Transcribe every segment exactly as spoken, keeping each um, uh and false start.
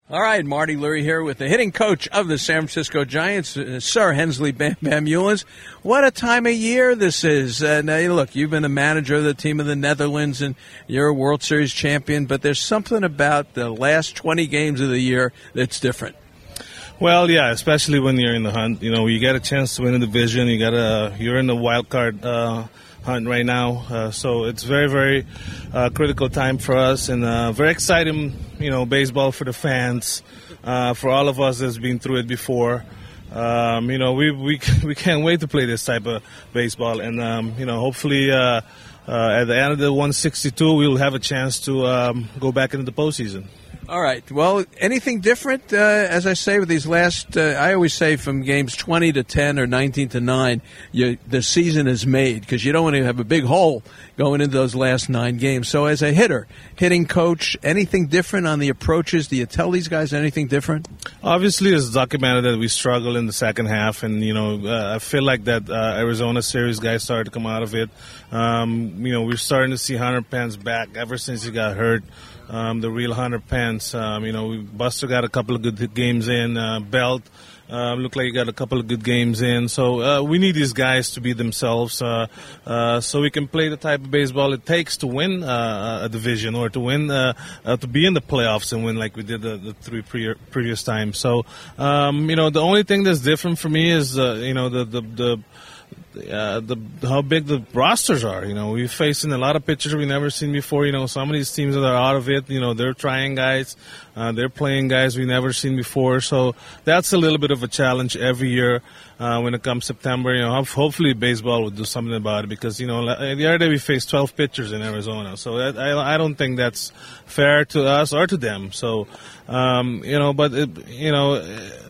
All right, Marty Lurie here with the hitting coach of the San Francisco Giants, uh, Sir Hensley Bam Bam Eulens. What a time of year this is. And uh, look, you've been the manager of the team of the Netherlands, and you're a World Series champion, but there's something about the last twenty games of the year that's different. Well, yeah, especially when you're in the hunt. You know, you get a chance to win a division. You got a, you're in the wild card uh, hunt right now. Uh, so it's very, very uh, critical time for us, and uh, very exciting, you know, baseball for the fans, uh, for all of us that's been through it before. Um, you know, we, we we can't wait to play this type of baseball, and, um, you know, hopefully uh, uh, at the end of the one sixty-two, we'll have a chance to um, go back into the postseason. All right. Well, anything different, uh, as I say, with these last, uh, I always say from games twenty to ten or nineteen to nine, you, the season is made because you don't want to have a big hole going into those last nine games. So as a hitter, hitting coach, anything different on the approaches? Do you tell these guys anything different? Obviously, it's documented that we struggle in the second half, and, you know, uh, I feel like that uh, Arizona series guys started to come out of it. Um, you know, we're starting to see Hunter Pence back ever since he got hurt. Um, the real Hunter Pence. Um, you know, we, Buster got a couple of good games in. Uh, Belt uh, looked like he got a couple of good games in. So uh, we need these guys to be themselves, uh, uh, so we can play the type of baseball it takes to win uh, a division, or to win, uh, uh, to be in the playoffs and win like we did the, the three pre- previous times. So um, you know, the only thing that's different for me is uh, you know the the. the Uh, the how big the rosters are. You know, we're facing a lot of pitchers we've never seen before. You know, some of these teams that are out of it, you know, they're trying guys, uh, they're playing guys we've never seen before. So that's a little bit of a challenge every year uh, when it comes September. You know, hopefully baseball will do something about it, because, you know, the other day we faced twelve pitchers in Arizona. So that, I, I don't think that's fair to us or to them. So, um, you know, but, it, you know,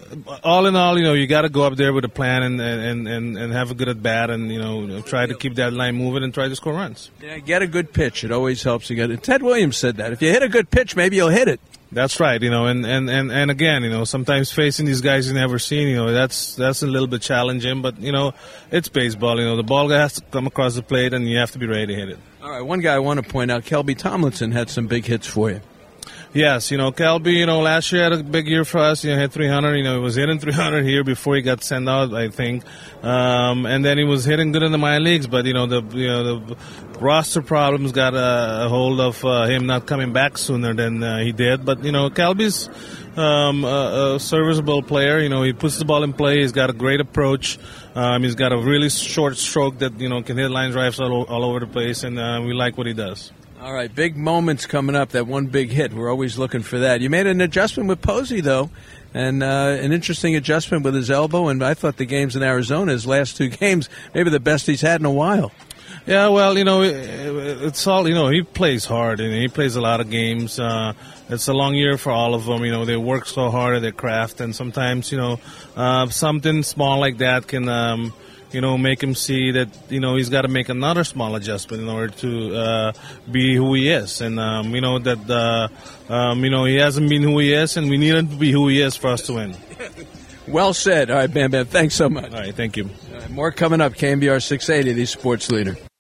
all in all, you know, you got to go up there with a plan and, and, and, and have a good at bat, and, you know, try to keep that line moving and try to score runs. Yeah, get a good pitch. It always helps you get it. Ted Williams said that. If you hit a good pitch, maybe you'll hit it. That's right, you know, and, and, and, and again, you know, sometimes facing these guys you've never seen, you know, that's that's a little bit challenging, but, you know, it's baseball. You know, the ball has to come across the plate, and you have to be ready to hit it. All right, one guy I want to point out, Kelby Tomlinson had some big hits for you. Yes, you know, Kelby, you know, last year had a big year for us. You know, hit three hundred. You know, he was hitting three hundred here before he got sent out, I think. Um, and then he was hitting good in the minor leagues. But, you know, the you know the roster problems got a, a hold of uh, him not coming back sooner than uh, he did. But, you know, Kelby's um, a, a serviceable player. You know, he puts the ball in play. He's got a great approach. Um, he's got a really short stroke that, you know, can hit line drives all, all over the place. And uh, we like what he does. All right, big moments coming up, that one big hit. We're always looking for that. You made an adjustment with Posey, though, and uh, an interesting adjustment with his elbow, and I thought the games in Arizona, his last two games, maybe the best he's had in a while. Yeah, well, you know, it's all, you know, he plays hard, and he plays a lot of games. Uh, it's a long year for all of them. You know, they work so hard at their craft, and sometimes, you know, uh, something small like that can... Um, you know, make him see that, you know, he's got to make another small adjustment in order to uh, be who he is. And, um, you know, that, uh, um, you know, he hasn't been who he is, and we need him to be who he is for us to win. Well said. All right, Bam Bam, thanks so much. All right, thank you. All right, more coming up. K M B R six eighty, the Sports Leader.